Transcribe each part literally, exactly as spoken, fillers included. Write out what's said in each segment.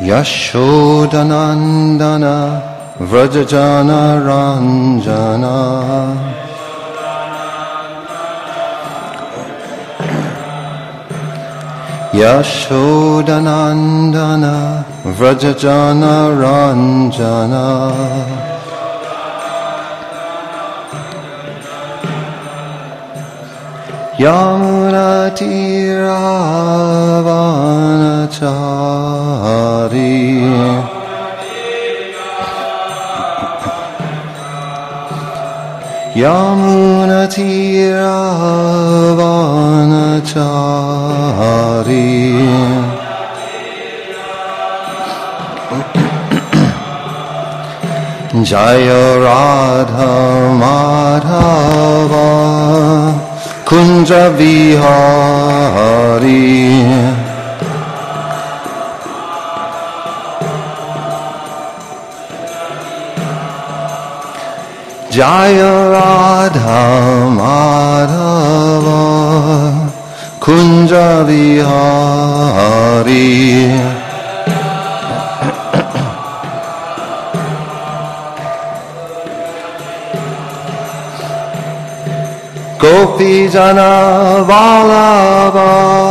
Yashodanandana Vrajajana Ranjana Yashodanandana Vrajajana Ranjana Yamunatiravanachari Yamunatiravanachari Jaya Radha Madhava Kunja Vihari Jaya Radha Madhava Kunja Vihari Gopi Jana Vallabha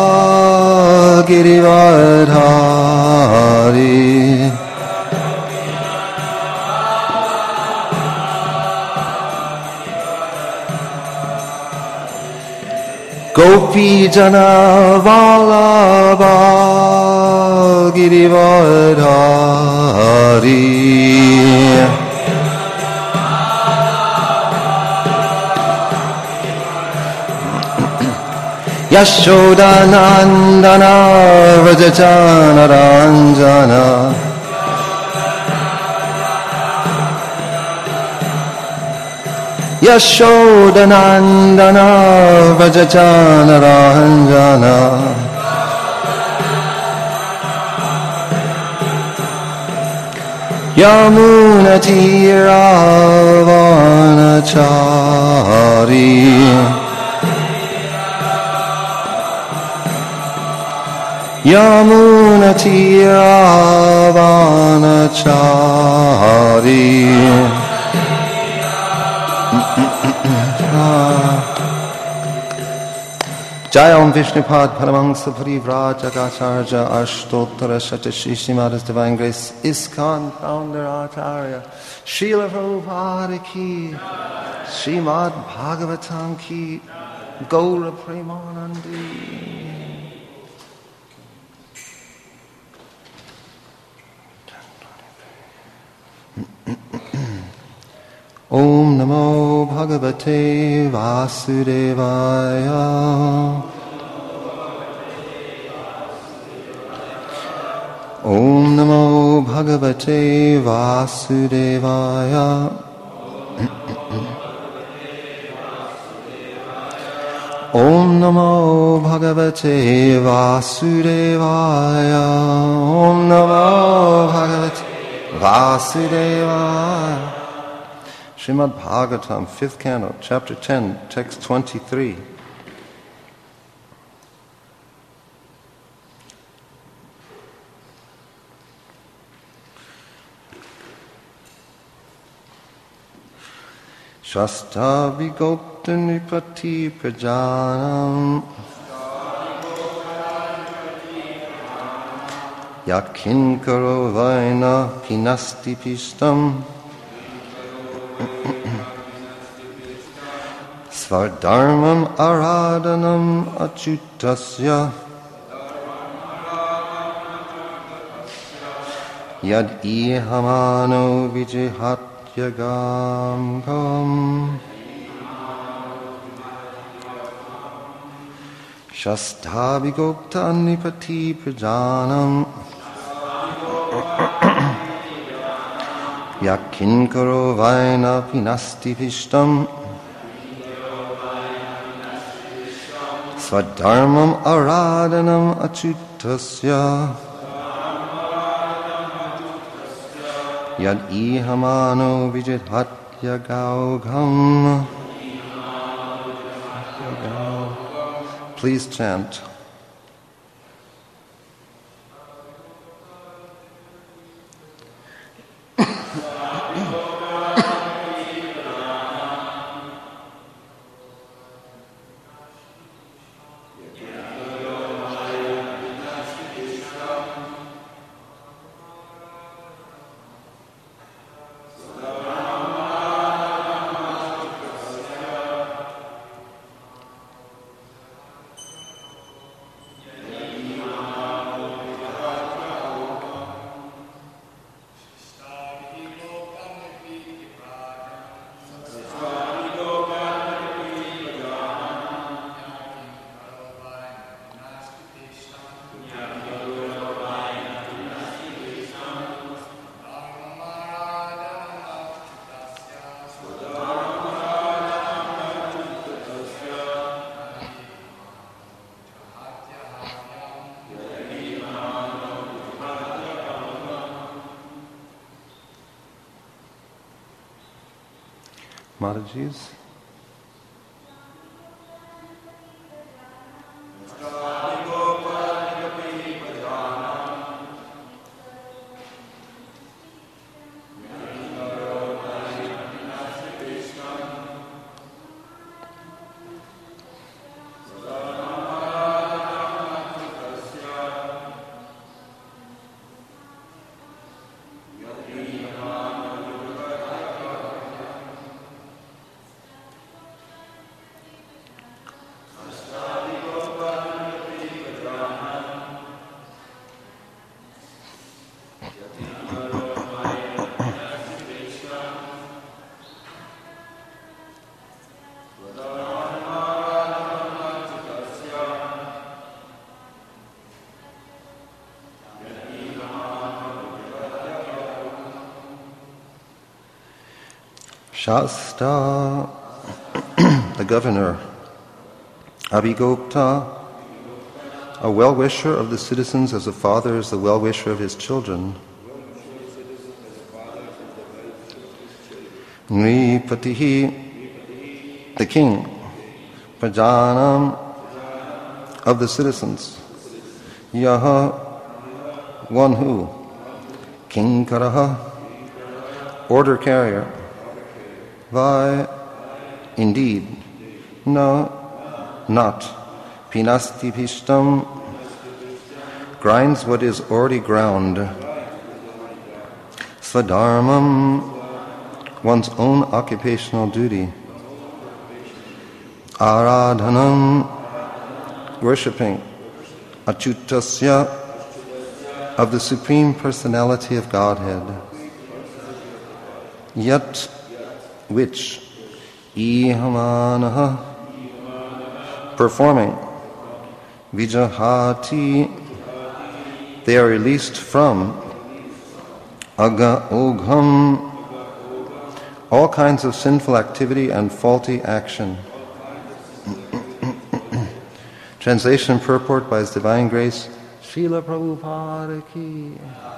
Girivardhari Gopi Jana Vallabha Girivardhari Yashodanandana Vrajajana Ranjana Yashodanandana Vrajajana Ranjana Yamunatiravanachari Yamunatiravanachari Jai Om Vishnupad Paramahansa Parivrajagacharya Ashtottara Shatashi Srimad Divine Grace ISKCON Founder Acharya Srila Prabhupada Ki Srimad Bhagavatam Ki Gaura Premanandi Om Namo Bhagavate Vasudevaya Om Namo Bhagavate Vasudevaya Om Namo Bhagavate Vasudevaya Om Namo Bhagavate Vasudevaya Srimad Bhagavatam, fifth canto, chapter ten, text twenty-three. Shasta vigopta nipati prajanam Yakin karo vaina pinasti pistam Svardharmam aradanam achutasya Yad ihamano vijihatyagam kam Shasta vigopta nipati prajanam Yakin karo vaina pinasti pishtam Svadharmam aradanam achutasya Yad ihamano vijidhatya gaugham. Please chant. Mataji's. Shasta, the governor, Abhigopta, a well-wisher of the citizens as a father is the well-wisher of his children. Nripatihi, the king, Prajanam, of the citizens, Yaha, one who, Kinkaraha, order carrier, Vai, indeed, no, not, Pinasti Pishtam, grinds what is already ground, Svadharmam, one's own occupational duty, Aradhanam, worshipping, Achutasya, of the Supreme Personality of Godhead, Yat, which, Ihamanaha, performing, Vijahati, they are released from, Aga Ogham, all kinds of sinful activity and faulty action. Translation and purport by His Divine Grace, Srila Prabhupada Ki.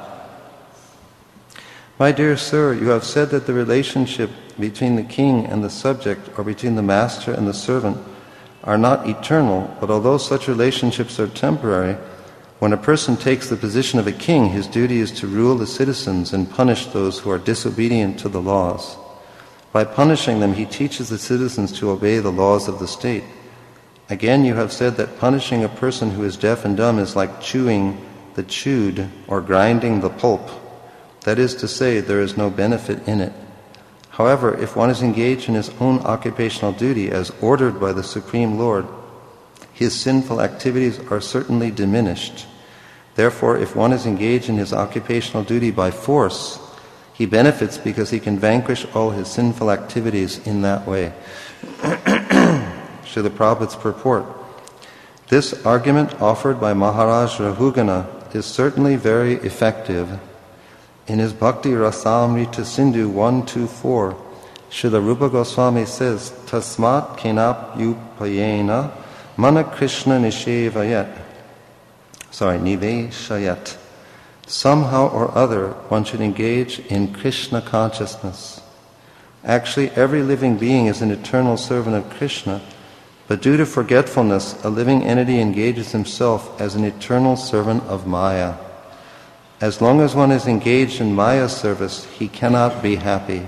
My dear sir, you have said that the relationship between the king and the subject, or between the master and the servant, are not eternal, but although such relationships are temporary, when a person takes the position of a king, his duty is to rule the citizens and punish those who are disobedient to the laws. By punishing them, he teaches the citizens to obey the laws of the state. Again, you have said that punishing a person who is deaf and dumb is like chewing the chewed or grinding the pulp. That is to say, there is no benefit in it. However, if one is engaged in his own occupational duty as ordered by the Supreme Lord, his sinful activities are certainly diminished. Therefore, if one is engaged in his occupational duty by force, he benefits because he can vanquish all his sinful activities in that way. Srila Prabhupada's purport. This argument offered by Maharaj Rahugana is certainly very effective. In his Bhakti Rasamrita Sindhu one two four, Srila Rupa Goswami says, Tasmat kenap yupayena mana Krishna nishevayat. Sorry, niveshayat. Somehow or other, one should engage in Krishna consciousness. Actually, every living being is an eternal servant of Krishna, but due to forgetfulness, a living entity engages himself as an eternal servant of Maya. As long as one is engaged in Maya's service, he cannot be happy.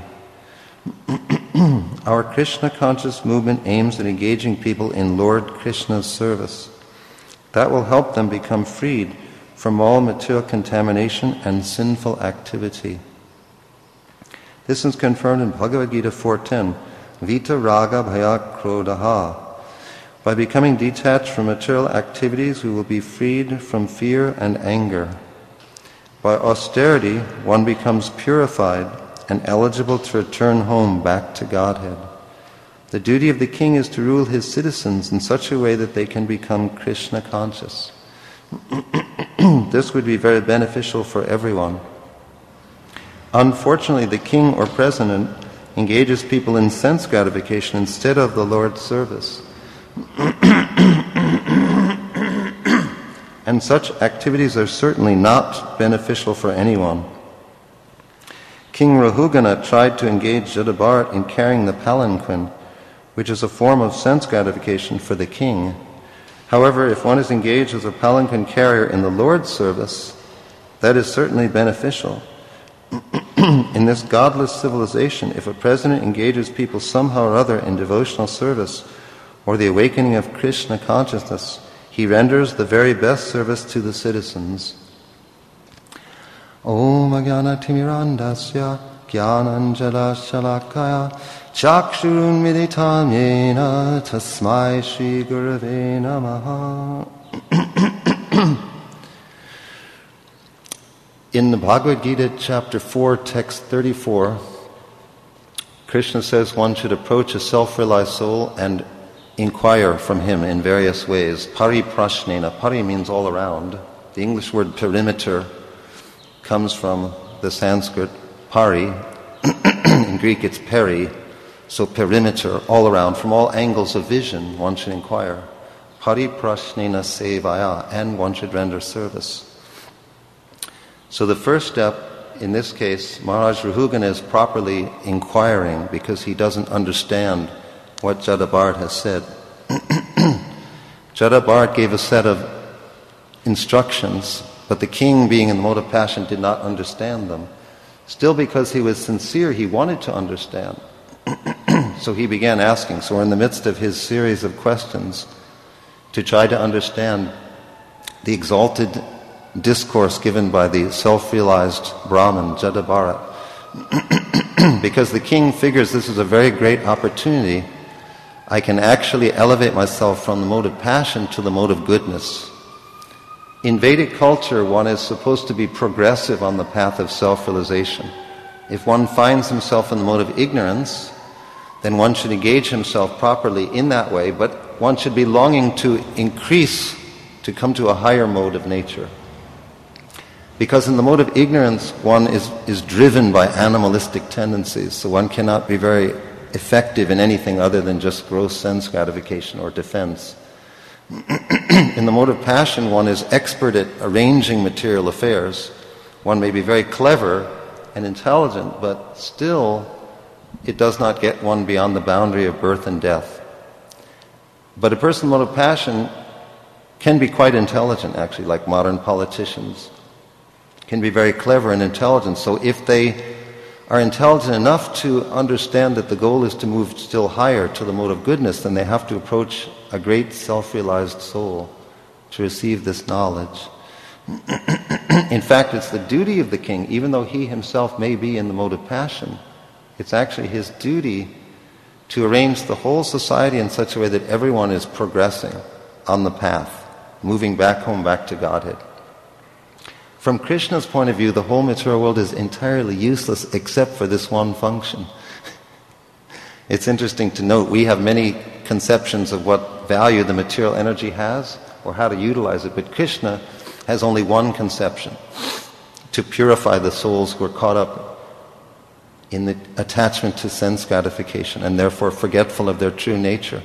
Our Krishna conscious movement aims at engaging people in Lord Krishna's service. That will help them become freed from all material contamination and sinful activity. This is confirmed in Bhagavad Gita four ten, Vita Raga Bhaya Krodaha. By becoming detached from material activities, we will be freed from fear and anger. By austerity, one becomes purified and eligible to return home back to Godhead. The duty of the king is to rule his citizens in such a way that they can become Krishna conscious. This would be very beneficial for everyone. Unfortunately, the king or president engages people in sense gratification instead of the Lord's service. And such activities are certainly not beneficial for anyone. King Rahugana tried to engage Jadabharat in carrying the palanquin, which is a form of sense gratification for the king. However, if one is engaged as a palanquin carrier in the Lord's service, that is certainly beneficial. In this godless civilization, if a president engages people somehow or other in devotional service or the awakening of Krishna consciousness, he renders the very best service to the citizens. Om Ajnana Timirandasya Jnananjana Shalakaya Chakshurun Militam Yena Tasmai Shri Gurave Namaha. In the Bhagavad Gita, chapter four, text thirty-four, Krishna says one should approach a self-realized soul and inquire from him in various ways. Pari prashnena. Pari means all around. The English word perimeter comes from the Sanskrit pari. In Greek it's peri. So perimeter, all around, from all angles of vision, one should inquire. Pari prashnena sevaya, and one should render service. So the first step, in this case, Maharaj Rahugana is properly inquiring because he doesn't understand what Jadabharat has said. Jadabharat gave a set of instructions, but the king, being in the mode of passion, did not understand them. Still, because he was sincere, he wanted to understand. So he began asking. So we're in the midst of his series of questions to try to understand the exalted discourse given by the self-realized Brahman, Jadabharat. Because the king figures this is a very great opportunity, I can actually elevate myself from the mode of passion to the mode of goodness. In Vedic culture, one is supposed to be progressive on the path of self-realization. If one finds himself in the mode of ignorance, then one should engage himself properly in that way, but one should be longing to increase, to come to a higher mode of nature. Because in the mode of ignorance, one is, is driven by animalistic tendencies, so one cannot be very effective in anything other than just gross sense gratification or defense. In the mode of passion, one is expert at arranging material affairs. One may be very clever and intelligent, but still it does not get one beyond the boundary of birth and death. But a person in the mode of passion can be quite intelligent, actually, like modern politicians. Can be very clever and intelligent. So if they are intelligent enough to understand that the goal is to move still higher to the mode of goodness, then they have to approach a great self-realized soul to receive this knowledge. In fact, it's the duty of the king, even though he himself may be in the mode of passion, it's actually his duty to arrange the whole society in such a way that everyone is progressing on the path, moving back home, back to Godhead. From Krishna's point of view, the whole material world is entirely useless except for this one function. It's interesting to note we have many conceptions of what value the material energy has or how to utilize it, but Krishna has only one conception: to purify the souls who are caught up in the attachment to sense gratification and therefore forgetful of their true nature.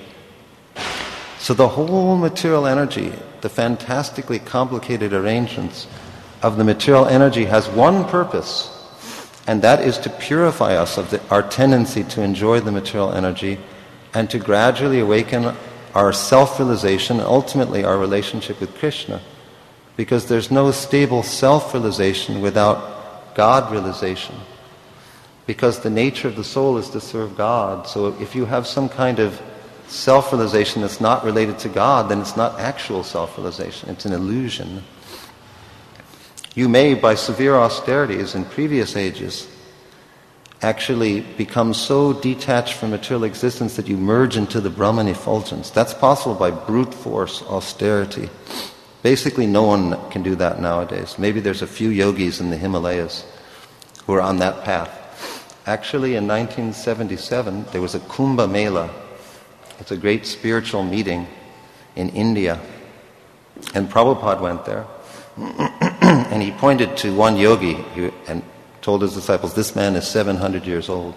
So the whole material energy, the fantastically complicated arrangements of the material energy, has one purpose, and that is to purify us of the, our tendency to enjoy the material energy and to gradually awaken our self-realization and ultimately our relationship with Krishna. Because there's no stable self-realization without God-realization. Because the nature of the soul is to serve God. So if you have some kind of self-realization that's not related to God, then it's not actual self-realization, it's an illusion. You may, by severe austerities in previous ages, actually become so detached from material existence that you merge into the Brahman effulgence. That's possible by brute force austerity. Basically, no one can do that nowadays. Maybe there's a few yogis in the Himalayas who are on that path. Actually, in nineteen seventy-seven, there was a Kumbh Mela. It's a great spiritual meeting in India. And Prabhupada went there. And he pointed to one yogi and told his disciples, this man is seven hundred years old.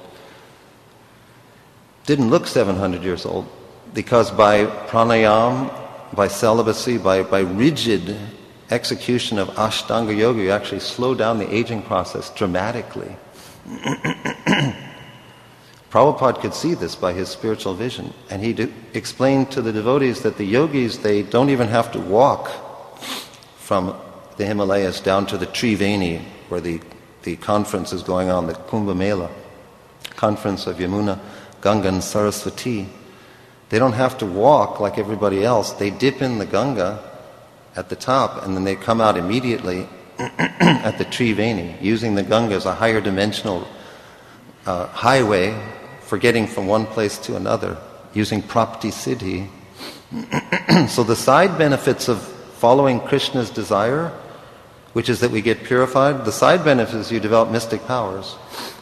Didn't look seven hundred years old, because by pranayam, by celibacy, by, by rigid execution of Ashtanga Yoga, you actually slow down the aging process dramatically. Prabhupada could see this by his spiritual vision, and he de- explained to the devotees that the yogis, they don't even have to walk from the Himalayas down to the Triveni, where the, the conference is going on, the Kumbh Mela, conference of Yamuna, Ganga and Saraswati. They don't have to walk like everybody else. They dip in the Ganga at the top, and then they come out immediately at the Triveni, using the Ganga as a higher dimensional uh, highway for getting from one place to another, using Prapti Siddhi. So the side benefits of following Krishna's desire, which is that we get purified, the side benefit is you develop mystic powers.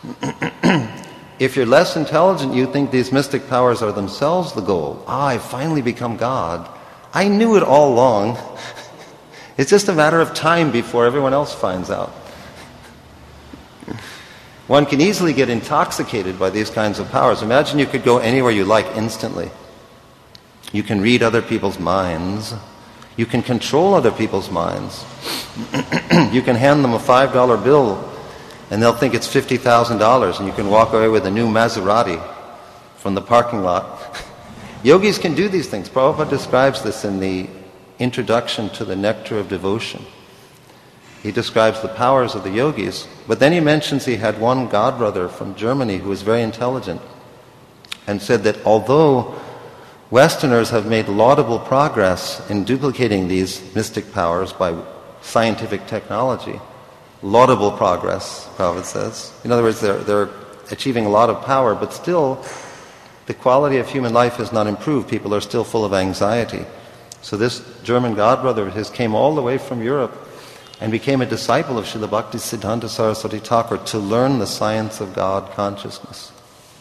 If you're less intelligent, you think these mystic powers are themselves the goal. Ah, I've finally become God. I knew it all along. It's just a matter of time before everyone else finds out. One can easily get intoxicated by these kinds of powers. Imagine you could go anywhere you like instantly. You can read other people's minds. You can control other people's minds. You can hand them a five dollar bill and they'll think it's fifty thousand dollars, and you can walk away with a new Maserati from the parking lot. Yogis can do these things. Prabhupada describes this in the introduction to the Nectar of Devotion. He describes the powers of the yogis, but then he mentions he had one godbrother from Germany who was very intelligent and said that although Westerners have made laudable progress in duplicating these mystic powers by scientific technology, laudable progress, Prabhupada says. In other words, they're, they're achieving a lot of power, but still the quality of human life has not improved. People are still full of anxiety. So this German godbrother of his came all the way from Europe and became a disciple of Srila Bhakti Siddhanta Saraswati Thakur to learn the science of God consciousness.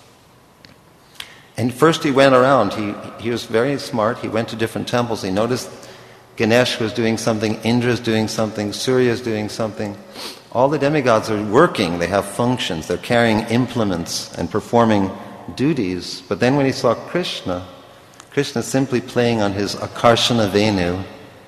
And first he went around. He, he was very smart. He went to different temples. He noticed Ganesh was doing something, Indra's doing something, Surya's doing something. All the demigods are working. They have functions. They're carrying implements and performing duties. But then when he saw Krishna, Krishna simply playing on his Akarshana Venu.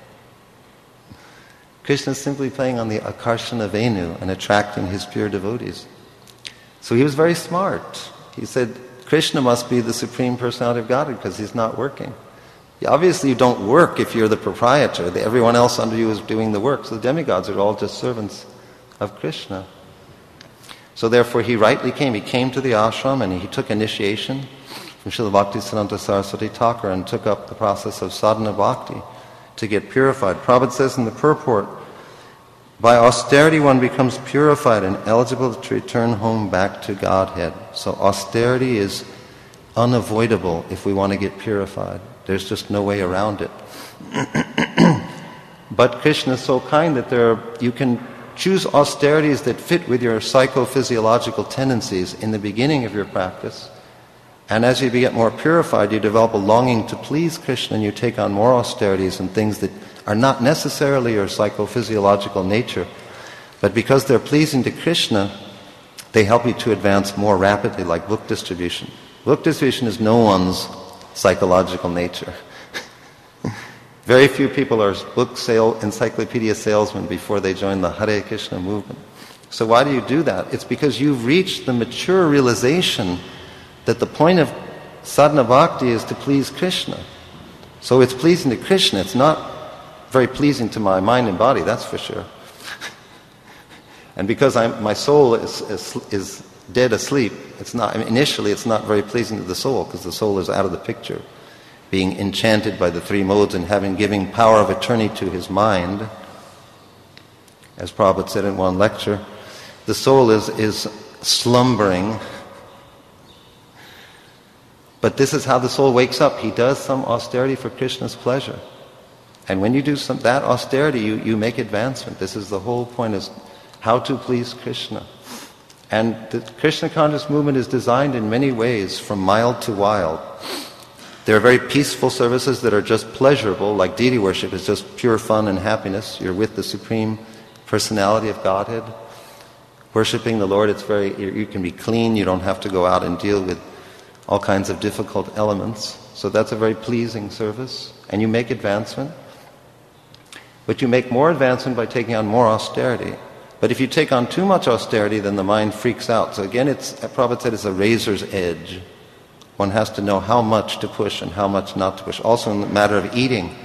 Krishna simply playing on the Akarshana Venu and attracting his pure devotees. So he was very smart. He said, Krishna must be the Supreme Personality of Godhead because he's not working. Obviously you don't work if you're the proprietor. Everyone else under you is doing the work. So the demigods are all just servants of Krishna. So therefore he rightly came. He came to the ashram and he took initiation from Srila Bhakti Siddhanta Saraswati Thakur and took up the process of sadhana bhakti to get purified. Prabhupada says in the purport, by austerity one becomes purified and eligible to return home back to Godhead. So austerity is unavoidable if we want to get purified. There's just no way around it. But Krishna is so kind that there are, you can choose austerities that fit with your psychophysiological tendencies in the beginning of your practice. And as you get more purified, you develop a longing to please Krishna and you take on more austerities and things that are not necessarily your psychophysiological nature. But because they're pleasing to Krishna, they help you to advance more rapidly, like book distribution. Book distribution is no one's psychological nature. Very few people are book sale, encyclopedia salesmen before they join the Hare Krishna movement. So why do you do that? It's because you've reached the mature realization that the point of sadhana bhakti is to please Krishna. So it's pleasing to Krishna. It's not very pleasing to my mind and body, that's for sure. And because I'm, my soul is, is, is dead asleep, it's not, I mean, initially it's not very pleasing to the soul because the soul is out of the picture, being enchanted by the three modes and having given power of attorney to his mind. As Prabhupada said in one lecture, the soul is, is slumbering. But this is how the soul wakes up. He does some austerity for Krishna's pleasure. And when you do some that austerity, you, you make advancement. This is the whole point, is how to please Krishna. And the Krishna conscious movement is designed in many ways, from mild to wild. There are very peaceful services that are just pleasurable, like deity worship is just pure fun and happiness. You're with the Supreme Personality of Godhead. Worshipping the Lord, it's very, you can be clean, you don't have to go out and deal with all kinds of difficult elements. So that's a very pleasing service. And you make advancement. But you make more advancement by taking on more austerity. But if you take on too much austerity, then the mind freaks out. So again, it's, Prabhupada said, it's a razor's edge. One has to know how much to push and how much not to push. Also in the matter of eating.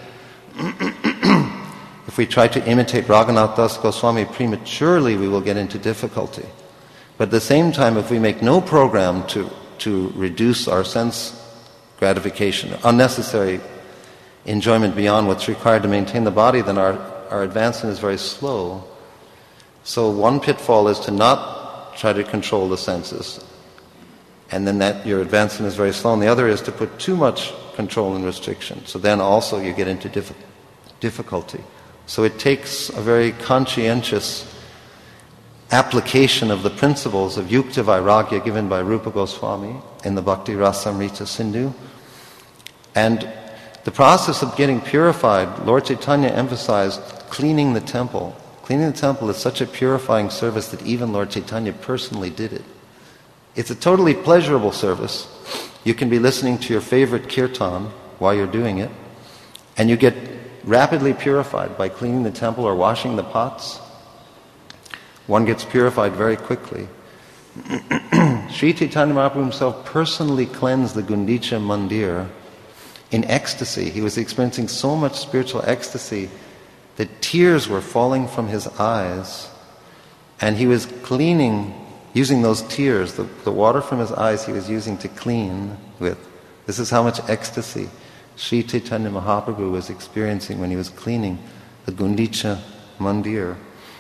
If we try to imitate Raghunath Das Goswami prematurely, we will get into difficulty. But at the same time, if we make no program to, to reduce our sense gratification, unnecessary enjoyment beyond what's required to maintain the body, then our, our advancement is very slow. So one pitfall is to not try to control the senses, and then that your advancement is very slow. And the other is to put too much control and restriction. So then also you get into diff- difficulty. So it takes a very conscientious application of the principles of Yukta Vairagya given by Rupa Goswami in the Bhakti Rasamrita Sindhu. And the process of getting purified, Lord Chaitanya emphasized cleaning the temple. Cleaning the temple is such a purifying service that even Lord Chaitanya personally did it. It's a totally pleasurable service. You can be listening to your favorite kirtan while you're doing it, and you get rapidly purified by cleaning the temple or washing the pots. One gets purified very quickly. Sri Chaitanya Mahaprabhu himself personally cleansed the Gundicha Mandir in ecstasy. He was experiencing so much spiritual ecstasy that tears were falling from his eyes, and he was cleaning, using those tears, the, the water from his eyes he was using to clean with. This is how much ecstasy Sri Chaitanya Mahaprabhu was experiencing when he was cleaning the Gundicha Mandir.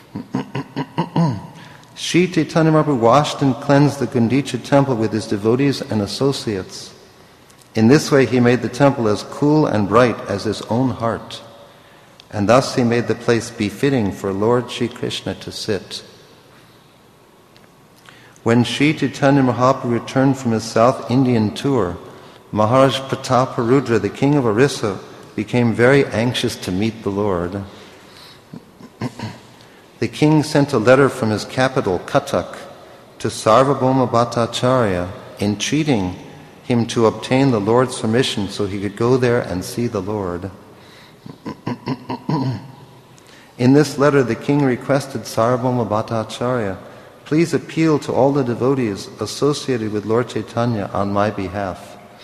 Sri Chaitanya Mahaprabhu washed and cleansed the Gundicha temple with his devotees and associates. In this way he made the temple as cool and bright as his own heart, and thus he made the place befitting for Lord Shri Krishna to sit. When Sri Chaitanya Mahaprabhu returned from his South Indian tour, Maharaj Prataparudra, the king of Orissa, became very anxious to meet the Lord. The king sent a letter from his capital, Cuttack, to Sarvabhauma Bhattacharya, entreating him to obtain the Lord's permission so he could go there and see the Lord. In this letter, the king requested Sarvabhauma Bhattacharya, please appeal to all the devotees associated with Lord Chaitanya on my behalf.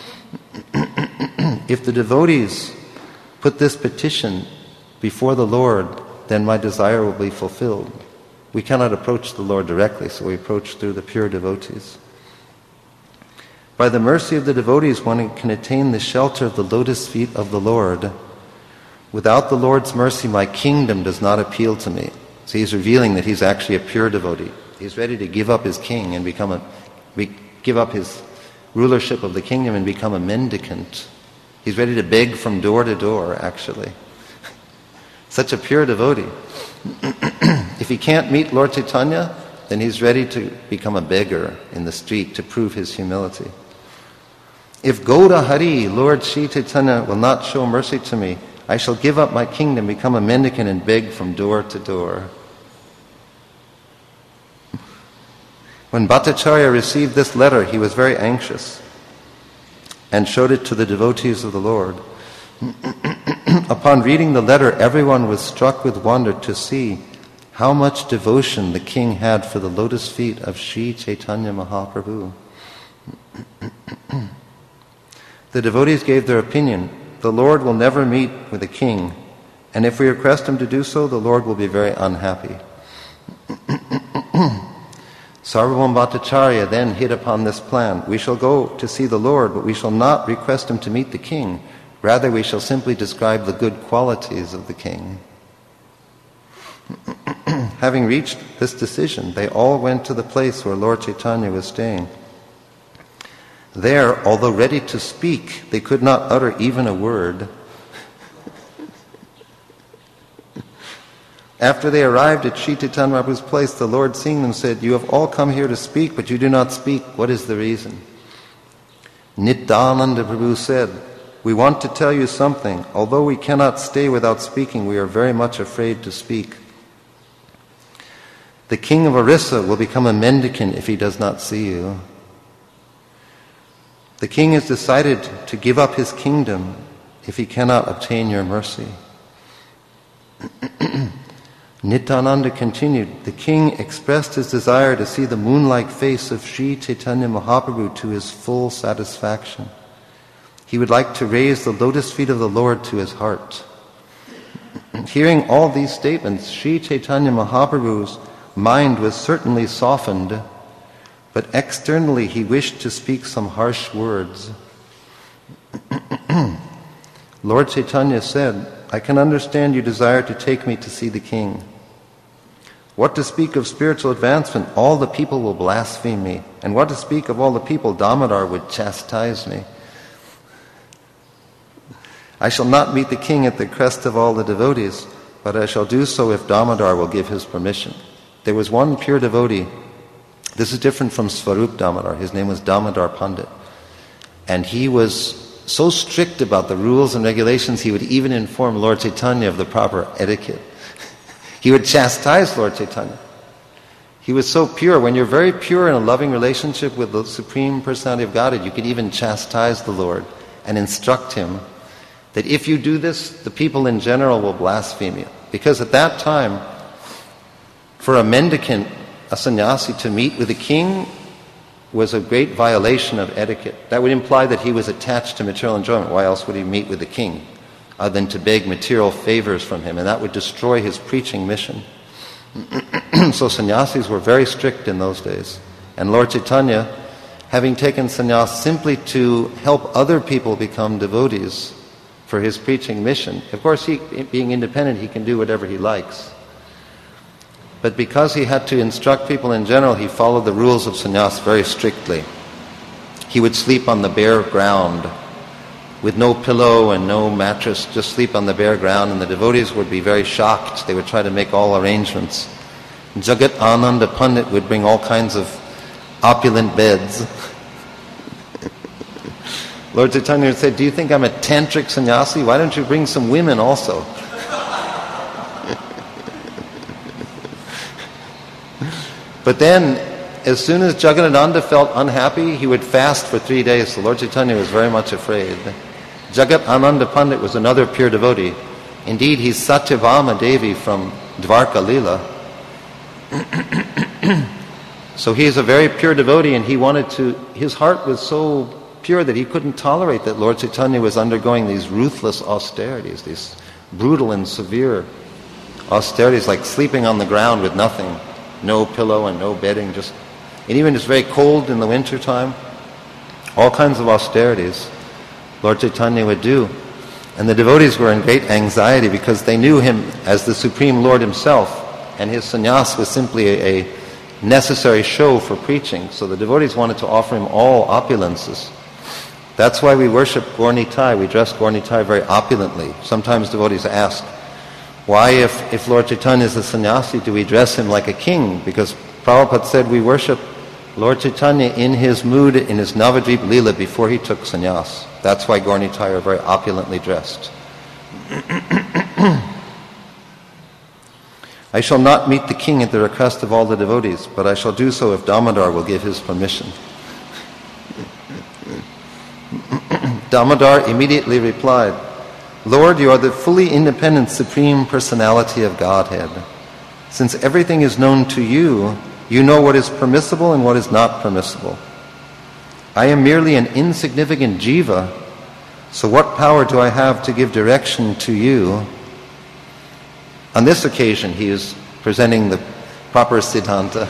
If the devotees put this petition before the Lord, then my desire will be fulfilled. We cannot approach the Lord directly, so we approach through the pure devotees. By the mercy of the devotees, one can attain the shelter of the lotus feet of the Lord. Without the Lord's mercy, my kingdom does not appeal to me. So he's revealing that he's actually a pure devotee. He's ready to give up his king and become a, give up his rulership of the kingdom and become a mendicant. He's ready to beg from door to door, actually. Such a pure devotee. If he can't meet Lord Chaitanya, then he's ready to become a beggar in the street to prove his humility. If Gauda Hari, Lord Sri Chaitanya, will not show mercy to me, I shall give up my kingdom, become a mendicant, and beg from door to door. When Bhattacharya received this letter, he was very anxious and showed it to the devotees of the Lord. Upon reading the letter, everyone was struck with wonder to see how much devotion the king had for the lotus feet of Sri Chaitanya Mahaprabhu. The devotees gave their opinion. The Lord will never meet with the king, and if we request him to do so, the Lord will be very unhappy. Sarvabhauma Bhattacharya then hit upon this plan. We shall go to see the Lord, but we shall not request him to meet the king. Rather, we shall simply describe the good qualities of the king. Having reached this decision, they all went to the place where Lord Chaitanya was staying. There, although ready to speak, they could not utter even a word. After they arrived at Sri Chaitanya Mahaprabhu's place, the Lord, seeing them, said, "You have all come here to speak, but you do not speak. What is the reason?" Nityananda Prabhu said, "We want to tell you something. Although we cannot stay without speaking, we are very much afraid to speak. The king of Orissa will become a mendicant if he does not see you. The king has decided to give up his kingdom if he cannot obtain your mercy. Nityananda continued, the king expressed his desire to see the moon-like face of Sri Chaitanya Mahaprabhu to his full satisfaction. He would like to raise the lotus feet of the Lord to his heart. Hearing all these statements, Sri Chaitanya Mahaprabhu's mind was certainly softened, but externally he wished to speak some harsh words. Lord Chaitanya said, I can understand you desire to take me to see the king. What to speak of spiritual advancement, all the people will blaspheme me. And what to speak of all the people, Damodar would chastise me. I shall not meet the king at the crest of all the devotees, but I shall do so if Damodar will give his permission. There was one pure devotee. This is different from Svarup Damodar. His name was Damodar Pandit. And he was so strict about the rules and regulations, he would even inform Lord Chaitanya of the proper etiquette. He would chastise Lord Chaitanya. He was so pure. When you're very pure in a loving relationship with the Supreme Personality of Godhead, you can even chastise the Lord and instruct him that if you do this, the people in general will blaspheme you. Because at that time, for a mendicant, a sannyasi, to meet with the king was a great violation of etiquette. That would imply that he was attached to material enjoyment. Why else would he meet with the king other than to beg material favors from him? And that would destroy his preaching mission. So sannyasis were very strict in those days. And Lord Chaitanya, having taken sannyas simply to help other people become devotees for his preaching mission, of course, he, being independent, he can do whatever he likes. But because he had to instruct people in general, he followed the rules of sannyas very strictly. He would sleep on the bare ground with no pillow and no mattress, just sleep on the bare ground, and the devotees would be very shocked. They would try to make all arrangements. Jagat Ananda Pandit would bring all kinds of opulent beds. Lord Chaitanya would say, do you think I'm a tantric sannyasi? Why don't you bring some women also? But then, as soon as Jagadananda felt unhappy, he would fast for three days. So Lord Chaitanya was very much afraid. Jagat Ananda Pandit was another pure devotee. Indeed, he's Satyabhama Devi from Dvarka Lila. So he is a very pure devotee, and he wanted to, his heart was so pure that he couldn't tolerate that Lord Chaitanya was undergoing these ruthless austerities, these brutal and severe austerities, like sleeping on the ground with nothing. No pillow and no bedding, just, and even just very cold in the winter time. All kinds of austerities Lord Chaitanya would do. And the devotees were in great anxiety because they knew him as the Supreme Lord himself, and his sannyas was simply a, a necessary show for preaching. So the devotees wanted to offer him all opulences. That's why we worship Gaur Nitai. We dress Gaur Nitai very opulently. Sometimes devotees ask, why, if, if Lord Chaitanya is a sannyasi, do we dress him like a king? Because Prabhupada said we worship Lord Chaitanya in his mood, in his Navadvip Leela, before he took sannyas. That's why Gaur Nitai are very opulently dressed. I shall not meet the king at the request of all the devotees, but I shall do so if Damodar will give his permission. Damodar immediately replied, Lord, you are the fully independent Supreme Personality of Godhead. Since everything is known to you, you know what is permissible and what is not permissible. I am merely an insignificant jiva, so what power do I have to give direction to you? On this occasion, he is presenting the proper siddhanta.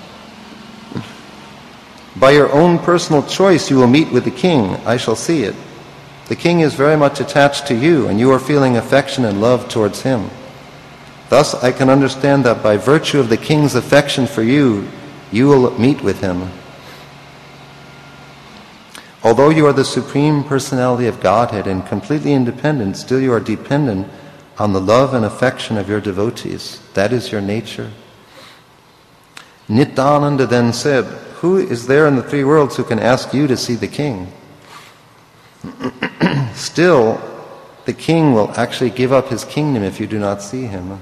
By your own personal choice, you will meet with the king. I shall see it. The king is very much attached to you, and you are feeling affection and love towards him. Thus, I can understand that by virtue of the king's affection for you, you will meet with him. Although you are the Supreme Personality of Godhead and completely independent, still you are dependent on the love and affection of your devotees. That is your nature. Nityananda then said, who is there in the three worlds who can ask you to see the king? Still, the king will actually give up his kingdom if you do not see him.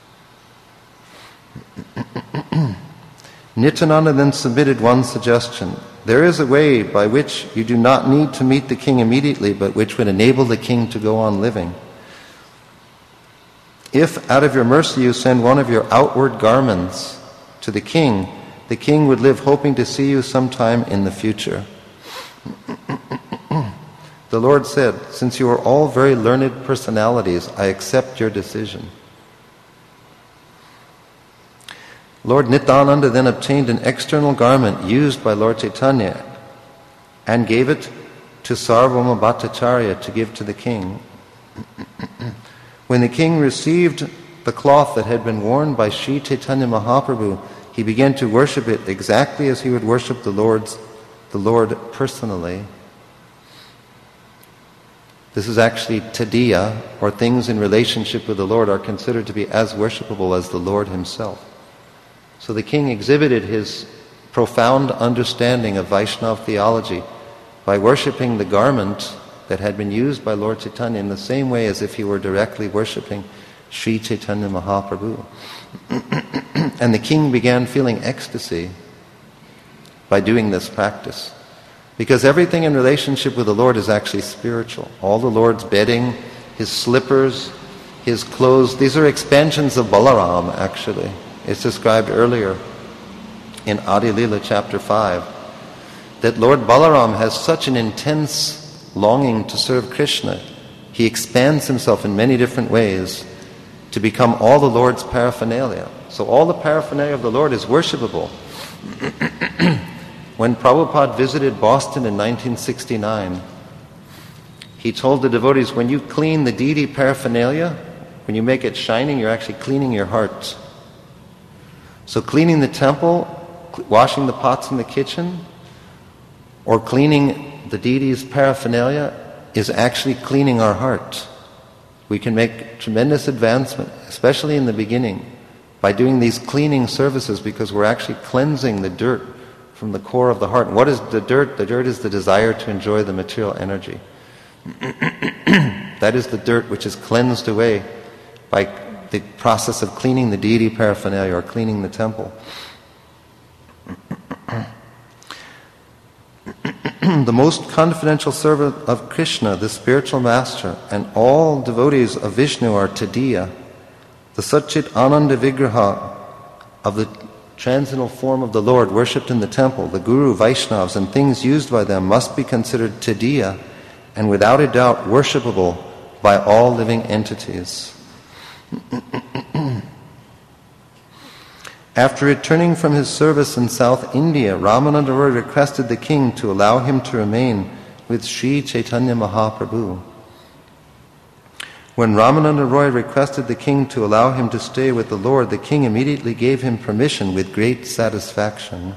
Nityananda then submitted one suggestion. There is a way by which you do not need to meet the king immediately, but which would enable the king to go on living. If out of your mercy you send one of your outward garments to the king, the king would live hoping to see you sometime in the future. The Lord said, since you are all very learned personalities, I accept your decision. Lord Nityananda then obtained an external garment used by Lord Chaitanya and gave it to Sarvabhauma Bhattacharya to give to the king. When the king received the cloth that had been worn by Sri Chaitanya Mahaprabhu, he began to worship it exactly as he would worship the Lord's, the Lord personally. This is actually tadiya, or things in relationship with the Lord are considered to be as worshipable as the Lord himself. So the king exhibited his profound understanding of Vaishnava theology by worshipping the garment that had been used by Lord Chaitanya in the same way as if he were directly worshipping Sri Chaitanya Mahaprabhu. And the king began feeling ecstasy by doing this practice. Because everything in relationship with the Lord is actually spiritual. All the Lord's bedding, his slippers, his clothes, these are expansions of Balaram, actually. It's described earlier in Adi Lila chapter five, that Lord Balaram has such an intense longing to serve Krishna. He expands himself in many different ways to become all the Lord's paraphernalia. So all the paraphernalia of the Lord is worshipable. When Prabhupada visited Boston in nineteen sixty-nine, he told the devotees, when you clean the deity paraphernalia, when you make it shining, you're actually cleaning your heart. So cleaning the temple, washing the pots in the kitchen, or cleaning the deity's paraphernalia is actually cleaning our heart. We can make tremendous advancement, especially in the beginning, by doing these cleaning services, because we're actually cleansing the dirt from the core of the heart. And what is the dirt? The dirt is the desire to enjoy the material energy. That is the dirt which is cleansed away by the process of cleaning the deity paraphernalia or cleaning the temple. The most confidential servant of Krishna, the spiritual master, and all devotees of Vishnu are tadiya. The Satchit Ananda Vigraha of the transcendental form of the Lord worshipped in the temple, the Guru, Vaishnavas, and things used by them must be considered tadiya and without a doubt worshipable by all living entities. After returning from his service in South India, Ramananda Roy requested the king to allow him to remain with Sri Chaitanya Mahaprabhu. When Ramananda Roy requested the king to allow him to stay with the Lord, the king immediately gave him permission with great satisfaction.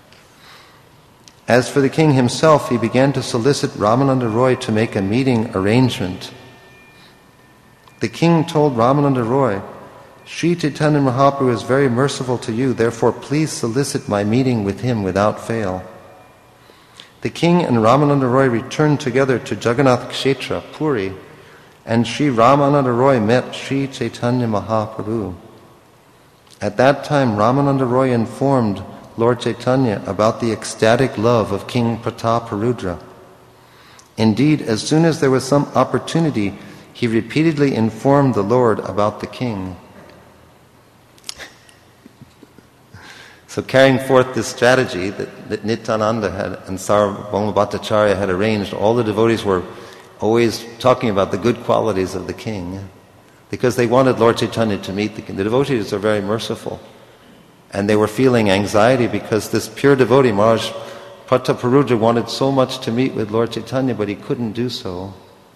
As for the king himself, he began to solicit Ramananda Roy to make a meeting arrangement. The king told Ramananda Roy, Sri Chaitanya Mahaprabhu is very merciful to you, therefore please solicit my meeting with him without fail. The king and Ramananda Roy returned together to Jagannath Kshetra, Puri, and Sri Ramananda Roy met Sri Chaitanya Mahaprabhu. At that time, Ramananda Roy informed Lord Chaitanya about the ecstatic love of King Prataparudra. Indeed, as soon as there was some opportunity, he repeatedly informed the Lord about the king. So carrying forth this strategy that, that Nityananda had and Sarvabhauma Bhattacharya had arranged, all the devotees were always talking about the good qualities of the king because they wanted Lord Chaitanya to meet the king. The devotees are very merciful, and they were feeling anxiety because this pure devotee, Maharaj Prataparudra, wanted so much to meet with Lord Chaitanya, but he couldn't do so.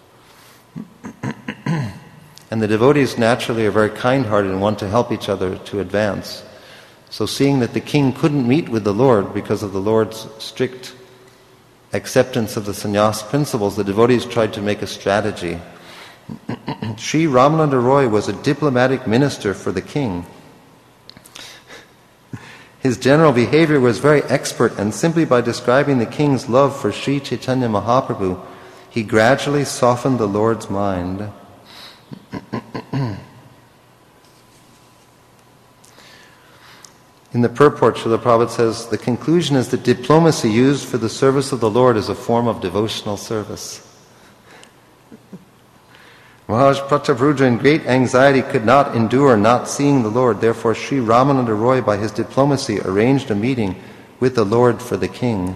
And the devotees naturally are very kind-hearted and want to help each other to advance. So seeing that the king couldn't meet with the Lord because of the Lord's strict acceptance of the sannyas principles, the devotees tried to make a strategy. Sri Ramananda Roy was a diplomatic minister for the king. His general behavior was very expert, and simply by describing the king's love for Sri Chaitanya Mahaprabhu, he gradually softened the Lord's mind. In the purport, Srila Prabhupada says, the conclusion is that diplomacy used for the service of the Lord is a form of devotional service. Maharaj Prataparudra in great anxiety could not endure not seeing the Lord. Therefore Sri Ramananda Roy, by his diplomacy, arranged a meeting with the Lord for the king.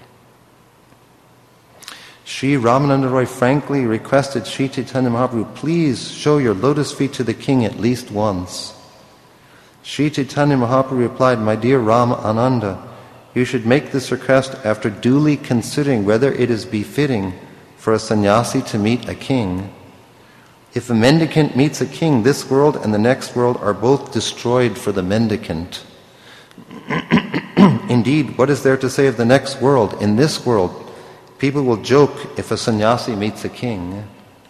Sri Ramananda Roy frankly requested Sri Chaitanya Mahaprabhu, please show your lotus feet to the king at least once. Sri Chaitanya Mahaprabhu replied, my dear Rama Ananda, you should make this request after duly considering whether it is befitting for a sannyasi to meet a king. If a mendicant meets a king, this world and the next world are both destroyed for the mendicant. Indeed, what is there to say of the next world? In this world, people will joke if a sannyasi meets a king.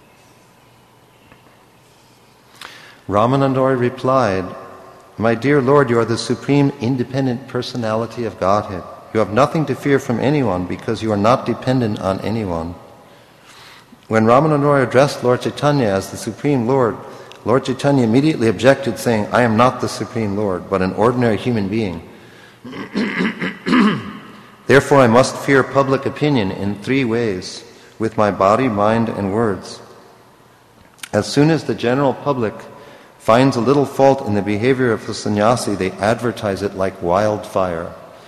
Ramananda Roy replied, my dear Lord, you are the supreme independent personality of Godhead. You have nothing to fear from anyone because you are not dependent on anyone. When Ramananda Roy addressed Lord Chaitanya as the Supreme Lord, Lord Chaitanya immediately objected, saying, I am not the Supreme Lord, but an ordinary human being. Therefore I must fear public opinion in three ways, with my body, mind, and words. As soon as the general public finds a little fault in the behavior of the sannyasi, they advertise it like wildfire.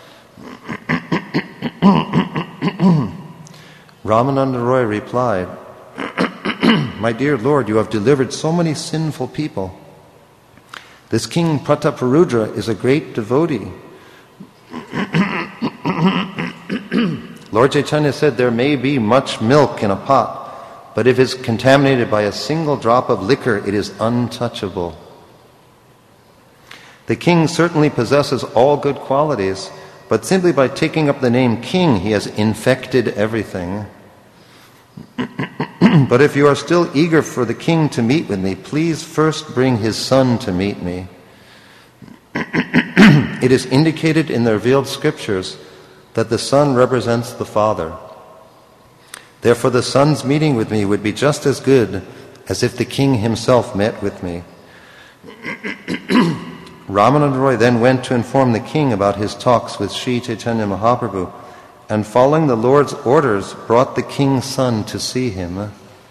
Ramananda Roy replied, my dear Lord, you have delivered so many sinful people. This King Prataparudra is a great devotee. Lord Chaitanya said there may be much milk in a pot, but if it's contaminated by a single drop of liquor, it is untouchable. The king certainly possesses all good qualities, but simply by taking up the name king, he has infected everything. But if you are still eager for the king to meet with me, please first bring his son to meet me. It is indicated in the revealed scriptures that the son represents the father. Therefore the son's meeting with me would be just as good as if the king himself met with me. Ramananda Roy then went to inform the king about his talks with Sri Chaitanya Mahaprabhu, and following the Lord's orders, brought the king's son to see him.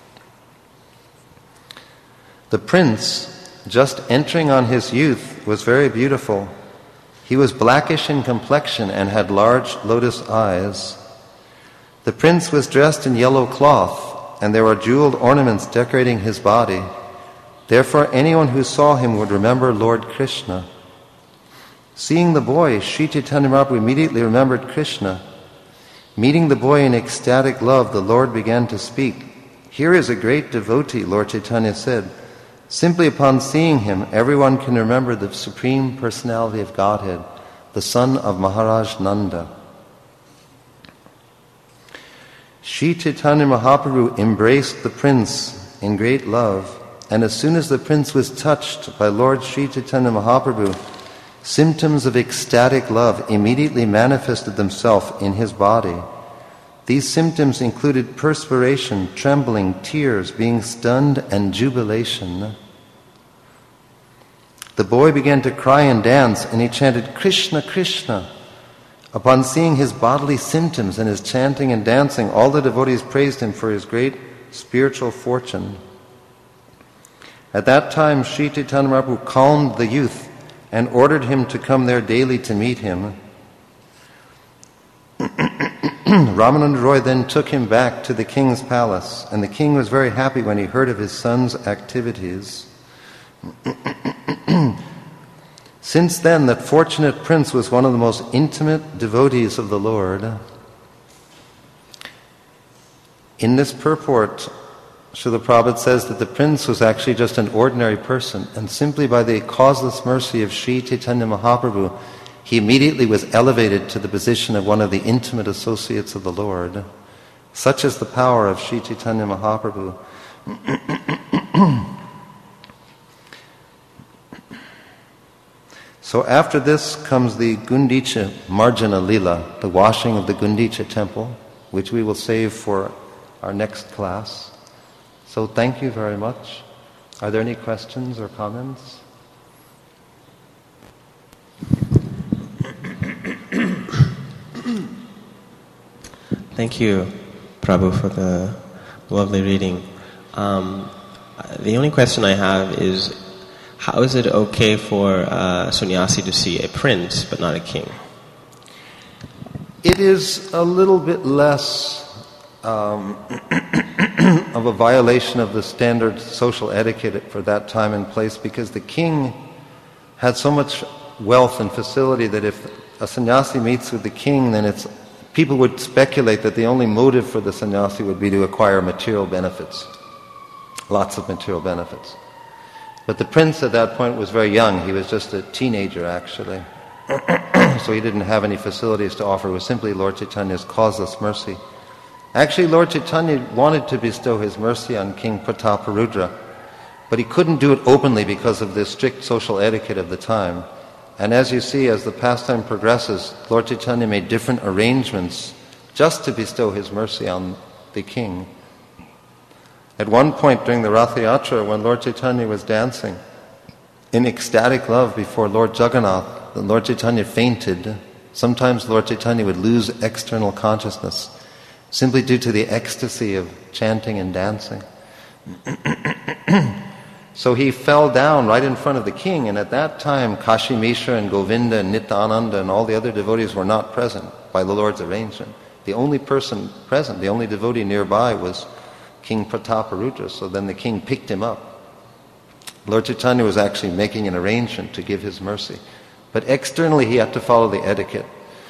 The prince, just entering on his youth, was very beautiful. He was blackish in complexion and had large lotus eyes. The prince was dressed in yellow cloth, and there were jeweled ornaments decorating his body. Therefore anyone who saw him would remember Lord Krishna. Seeing the boy, Sri Chaitanya Mahaprabhu immediately remembered Krishna. Meeting the boy in ecstatic love, the Lord began to speak. Here is a great devotee, Lord Chaitanya said. Simply upon seeing him, everyone can remember the Supreme Personality of Godhead, the son of Maharaj Nanda. Sri Chaitanya Mahaprabhu embraced the prince in great love, and as soon as the prince was touched by Lord Sri Chaitanya Mahaprabhu, symptoms of ecstatic love immediately manifested themselves in his body. These symptoms included perspiration, trembling, tears, being stunned, and jubilation. The boy began to cry and dance, and he chanted, Krishna, Krishna. Upon seeing his bodily symptoms and his chanting and dancing, all the devotees praised him for his great spiritual fortune. At that time, Sri Chaitanya Mahaprabhu calmed the youth and ordered him to come there daily to meet him. Ramananda Roy then took him back to the king's palace, and the king was very happy when he heard of his son's activities. Since then, that fortunate prince was one of the most intimate devotees of the Lord. In this purport, Srila Prabhupada says that the prince was actually just an ordinary person, and simply by the causeless mercy of Sri Chaitanya Mahaprabhu, he immediately was elevated to the position of one of the intimate associates of the Lord. Such is the power of Sri Chaitanya Mahaprabhu. So after this comes the Gundicha Marjana Lila, the washing of the Gundicha temple, which we will save for our next class. So thank you very much. Are there any questions or comments? Thank you, Prabhu, for the lovely reading. Um, Uh, the only question I have is, how is it okay for uh, sannyasi to see a prince but not a king? It is a little bit less um, of a violation of the standard social etiquette for that time and place, because the king had so much wealth and facility that if a sannyasi meets with the king, then it's people would speculate that the only motive for the sannyasi would be to acquire material benefits, lots of material benefits. But the prince at that point was very young. He was just a teenager, actually. So he didn't have any facilities to offer. It was simply Lord Chaitanya's causeless mercy. Actually, Lord Chaitanya wanted to bestow his mercy on King Prataparudra, but he couldn't do it openly because of the strict social etiquette of the time. And as you see, as the pastime progresses, Lord Chaitanya made different arrangements just to bestow his mercy on the king. At one point during the Ratha Yatra, when Lord Chaitanya was dancing in ecstatic love before Lord Jagannath, Lord Chaitanya fainted. Sometimes Lord Chaitanya would lose external consciousness simply due to the ecstasy of chanting and dancing. So he fell down right in front of the king, and at that time Kashi Mishra and Govinda and Nityananda and all the other devotees were not present by the Lord's arrangement. The only person present, the only devotee nearby was King Prataparudra, so then the king picked him up. Lord Chaitanya was actually making an arrangement to give his mercy. But externally he had to follow the etiquette.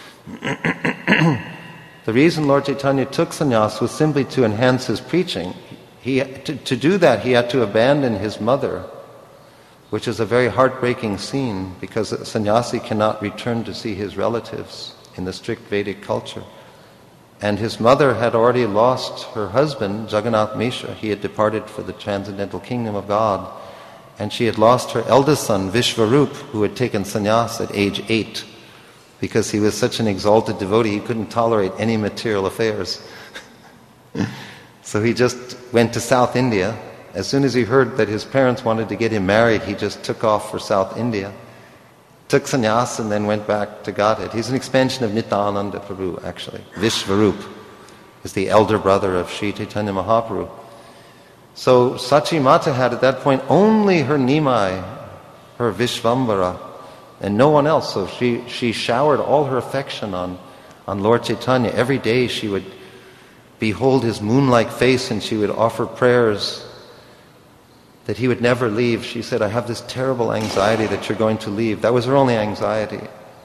The reason Lord Chaitanya took sannyas was simply to enhance his preaching. He, to, to do that, he had to abandon his mother, which is a very heartbreaking scene, because a sannyasi cannot return to see his relatives in the strict Vedic culture. And his mother had already lost her husband, Jagannath Mishra. He had departed for the transcendental kingdom of God. And she had lost her eldest son, Vishvarup, who had taken sannyas at age eight, because he was such an exalted devotee, he couldn't tolerate any material affairs. So he just went to South India. As soon as he heard that his parents wanted to get him married, he just took off for South India, took sannyas, and then went back to Godhead. He's an expansion of Nityananda Prabhu, actually. Vishvarup is the elder brother of Sri Chaitanya Mahaprabhu. So Sachi Mata had at that point only her Nimai, her Vishvambara, and no one else. So she, she showered all her affection on, on Lord Chaitanya. Every day she would behold his moon-like face and she would offer prayers that he would never leave. She said, I have this terrible anxiety that you're going to leave. That was her only anxiety.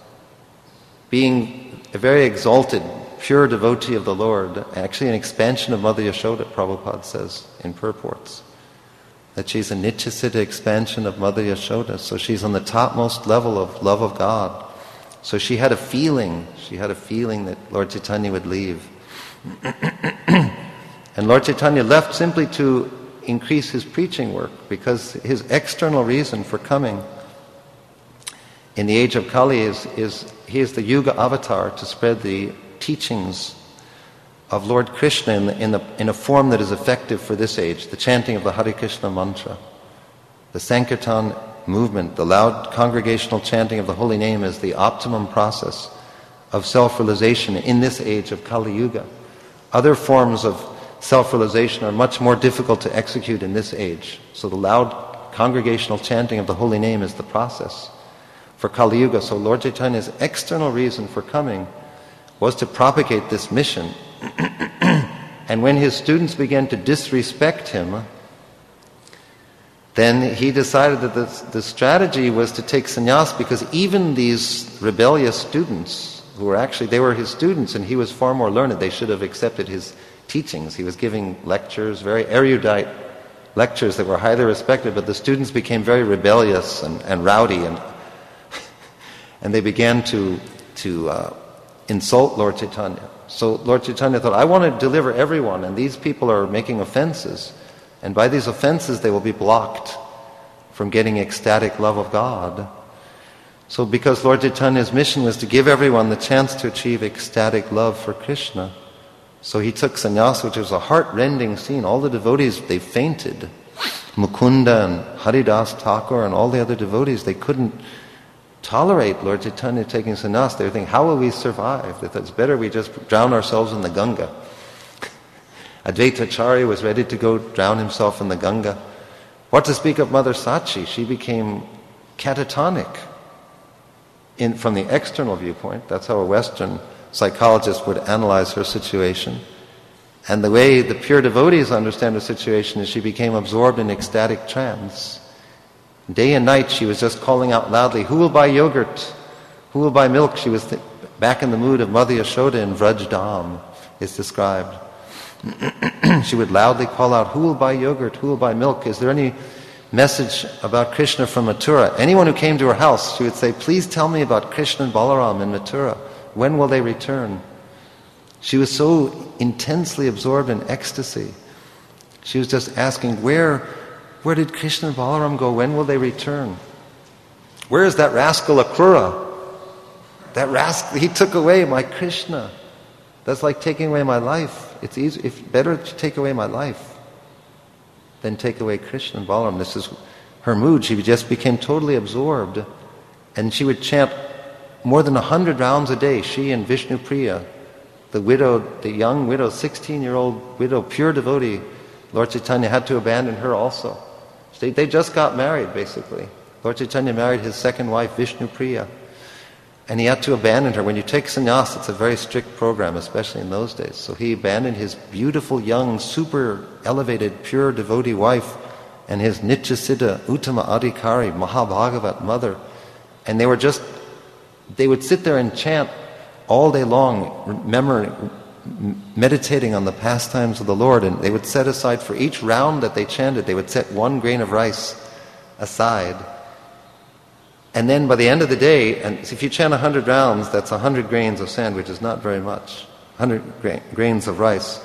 Being a very exalted, pure devotee of the Lord, actually an expansion of Mother Yashoda, Prabhupada says in purports, that she's a Nityasiddha expansion of Mother Yashoda, so she's on the topmost level of love of God. So she had a feeling, she had a feeling that Lord Chaitanya would leave. And Lord Chaitanya left simply to increase his preaching work, because his external reason for coming in the age of Kali is, is he is the Yuga avatar to spread the teachings of Lord Krishna in, the, in, the, in a form that is effective for this age, the chanting of the Hare Krishna mantra. The Sankirtan movement, the loud congregational chanting of the holy name, is the optimum process of self-realization in this age of Kali Yuga. Other forms of self-realization are much more difficult to execute in this age. So the loud congregational chanting of the holy name is the process for Kali Yuga. So Lord Chaitanya's external reason for coming was to propagate this mission. And when his students began to disrespect him, then he decided that the, the strategy was to take sannyas, because even these rebellious students, who were actually, they were his students and he was far more learned, they should have accepted his teachings. He was giving lectures, very erudite lectures that were highly respected, but the students became very rebellious and, and rowdy, and and they began to to uh, insult Lord Chaitanya. So Lord Chaitanya thought, I want to deliver everyone, and these people are making offenses, and by these offenses they will be blocked from getting ecstatic love of God. So because Lord Chaitanya's mission was to give everyone the chance to achieve ecstatic love for Krishna, so he took sannyas, which was a heart-rending scene. All the devotees, they fainted. Mukunda and Haridas Thakur and all the other devotees, they couldn't tolerate Lord Chaitanya taking sannyas. They were thinking, how will we survive? They thought, it's better we just drown ourselves in the Ganga. Advaita Acharya was ready to go drown himself in the Ganga. What to speak of Mother Sachi? She became catatonic in, from the external viewpoint. That's how a Western psychologist would analyze her situation. And the way the pure devotees understand her situation is she became absorbed in ecstatic trance. Day and night she was just calling out loudly, "Who will buy yogurt? Who will buy milk?" She was th- back in the mood of Mother Yashoda in Vraj Dham, is described. She would loudly call out, "Who will buy yogurt? Who will buy milk? Is there any message about Krishna from Mathura?" Anyone who came to her house, she would say, "Please tell me about Krishna and Balaram in Mathura. When will they return?" She was so intensely absorbed in ecstasy. She was just asking, where, where did Krishna and Balaram go? When will they return? Where is that rascal Akrura? That rascal, he took away my Krishna. That's like taking away my life. It's easy, it's better to take away my life than take away Krishna and Balaram. This is her mood. She just became totally absorbed. And she would chant more than a hundred rounds a day, she and Vishnu Priya, the widow, the young widow, sixteen-year-old widow, pure devotee. Lord Chaitanya had to abandon her also. They, they just got married, basically. Lord Chaitanya married his second wife, Vishnu Priya. And he had to abandon her. When you take sannyas, it's a very strict program, especially in those days. So he abandoned his beautiful, young, super elevated, pure devotee wife and his Nityasiddha, Uttama Adhikari, Mahabhagavat mother. And they were just, they would sit there and chant all day long, remembering, meditating on the pastimes of the Lord. And they would set aside, for each round that they chanted, they would set one grain of rice aside. And then by the end of the day, and if you chant a hundred rounds, that's a hundred grains of sand, which is not very much. Hundred gra- grains of rice.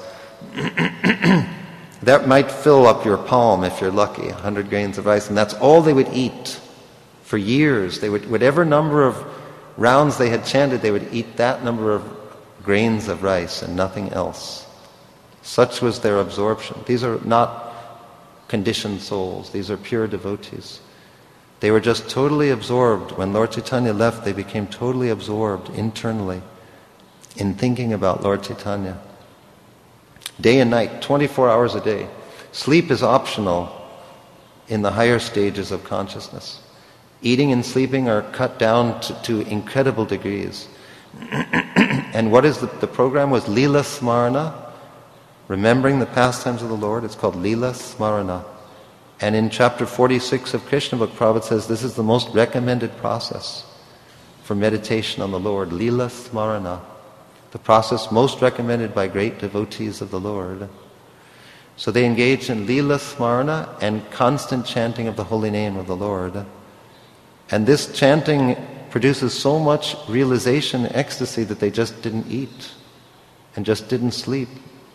That might fill up your palm if you're lucky, a hundred grains of rice. And that's all they would eat for years. They would, whatever number of rounds they had chanted, they would eat that number of grains of rice and nothing else. Such was their absorption. These are not conditioned souls. These are pure devotees. They were just totally absorbed. When Lord Chaitanya left, they became totally absorbed internally in thinking about Lord Chaitanya. Day and night, twenty-four hours a day. Sleep is optional in the higher stages of consciousness. Eating and sleeping are cut down to, to incredible degrees. And what is the, the program was Lila Smarana, remembering the pastimes of the Lord. It's called Lila Smarana. And in chapter forty-six of Krishna Book, Prabhupada says this is the most recommended process for meditation on the Lord, Lila Smarana, the process most recommended by great devotees of the Lord. So they engaged in Lila Smarana and constant chanting of the holy name of the Lord. And this chanting produces so much realization, ecstasy, that they just didn't eat and just didn't sleep.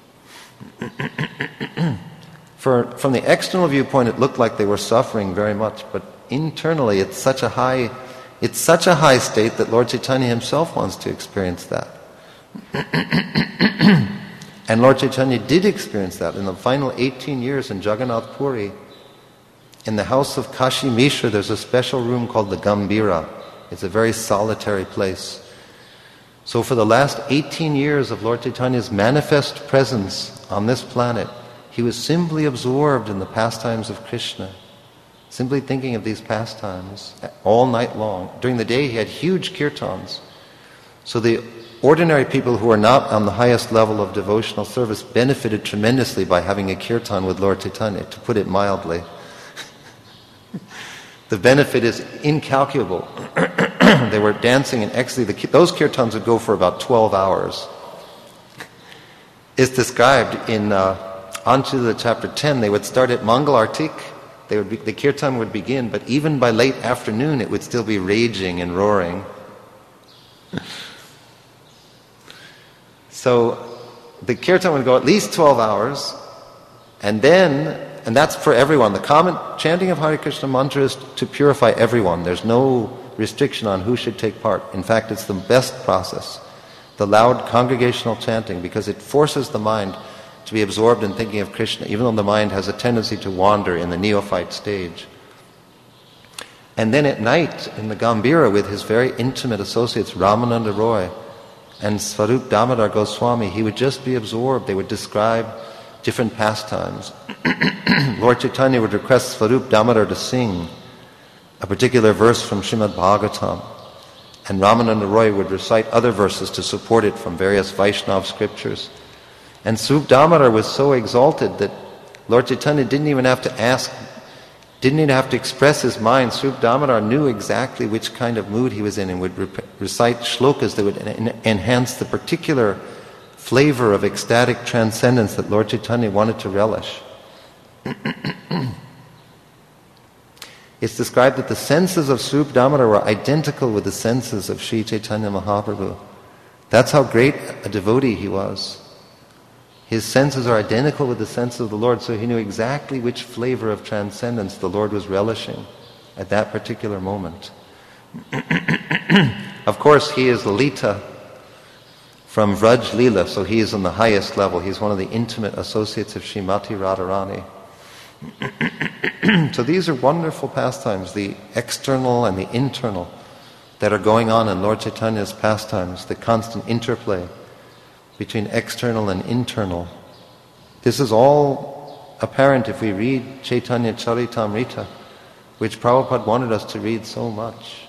For, from the external viewpoint, it looked like they were suffering very much, but internally, it's such a high, it's such a high state that Lord Chaitanya himself wants to experience that. And Lord Chaitanya did experience that in the final eighteen years in Jagannath Puri. In the house of Kashi Mishra, there's a special room called the Gambira. It's a very solitary place. So for the last eighteen years of Lord Chaitanya's manifest presence on this planet, he was simply absorbed in the pastimes of Krishna, simply thinking of these pastimes all night long. During the day, he had huge kirtans. So the ordinary people who are not on the highest level of devotional service benefited tremendously by having a kirtan with Lord Chaitanya, to put it mildly. The benefit is incalculable. They were dancing in ecstasy. The, those kirtans would go for about twelve hours. It's described in uh, Anchila chapter ten. They would start at Mangal Artik. They would be, the kirtan would begin, but even by late afternoon it would still be raging and roaring. So the kirtan would go at least twelve hours, and then, and that's for everyone. The common chanting of Hare Krishna mantra is to purify everyone. There's no restriction on who should take part. In fact, it's the best process, the loud congregational chanting, because it forces the mind to be absorbed in thinking of Krishna, even though the mind has a tendency to wander in the neophyte stage. And then at night, in the Gambira, with his very intimate associates, Ramananda Roy and Svarup Damodar Goswami, he would just be absorbed. They would describe different pastimes. Lord Chaitanya would request Svarup Damodar to sing a particular verse from Srimad Bhagavatam, and Ramananda Roy would recite other verses to support it from various Vaishnava scriptures. And Svarup Damodar was so exalted that Lord Chaitanya didn't even have to ask, didn't even have to express his mind. Svarup Damodar knew exactly which kind of mood he was in and would re- recite shlokas that would en- enhance the particular flavor of ecstatic transcendence that Lord Chaitanya wanted to relish. It's described that the senses of Svarup Damodar were identical with the senses of Sri Chaitanya Mahaprabhu. That's how great a devotee he was. His senses are identical with the senses of the Lord, so he knew exactly which flavor of transcendence the Lord was relishing at that particular moment. Of course, he is Lalita from Vraj Leela, so he is on the highest level. He's one of the intimate associates of Srimati Radharani. So these are wonderful pastimes, the external and the internal, that are going on in Lord Chaitanya's pastimes, the constant interplay between external and internal. This is all apparent if we read Chaitanya Charitamrita, which Prabhupada wanted us to read so much.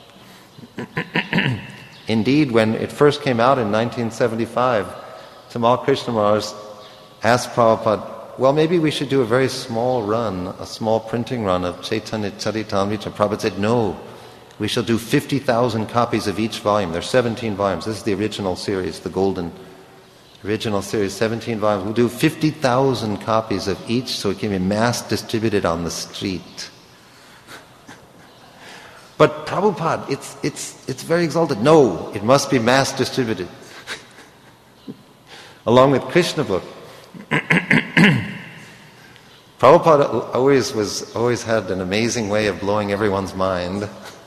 Indeed, when it first came out in nineteen seventy-five, Tamal Krishna Maharaj asked Prabhupada, well, maybe we should do a very small run, a small printing run of Chaitanya Charitamrita. Prabhupada said, no, we shall do fifty thousand copies of each volume. There's seventeen volumes. This is the original series, the golden original series, seventeen volumes. We'll do fifty thousand copies of each so it can be mass distributed on the street. But Prabhupada, it's, it's, it's very exalted. No, it must be mass distributed. Along with Krishna book. Prabhupada always was always had an amazing way of blowing everyone's mind.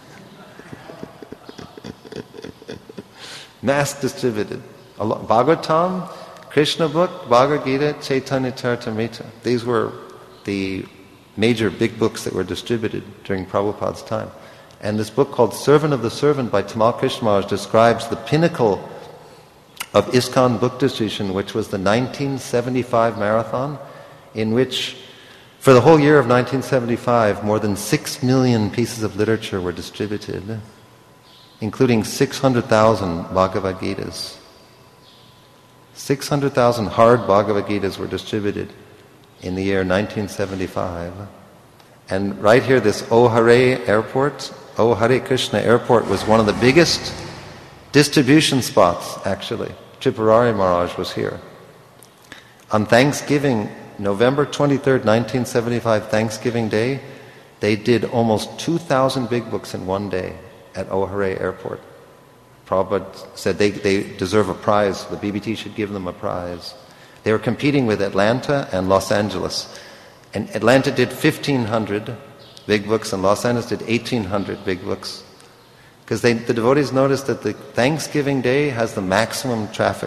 Mass distributed. Bhagavatam, Krishna book, Bhagavad Gita, Chaitanya Charitamrita. These were the major big books that were distributed during Prabhupada's time. And this book called Servant of the Servant by Tamal Krishna Maharaj describes the pinnacle of ISKCON book distribution, which was the nineteen seventy-five marathon, in which, for the whole year of nineteen seventy-five, more than six million pieces of literature were distributed, including six hundred thousand Bhagavad Gitas. six hundred thousand hard Bhagavad Gitas were distributed in the year nineteen seventy-five. And right here, this O Hare Airport, O Hare Krishna Airport, was one of the biggest distribution spots, actually. Tripurari Maharaj was here. On Thanksgiving, November twenty-third, nineteen seventy-five, Thanksgiving Day, they did almost two thousand big books in one day at O Hare Airport. Prabhupada said they, they deserve a prize. The B B T should give them a prize. They were competing with Atlanta and Los Angeles. And Atlanta did fifteen hundred big books and Los Angeles did eighteen hundred big books. Because the devotees noticed that the Thanksgiving Day has the maximum traffic.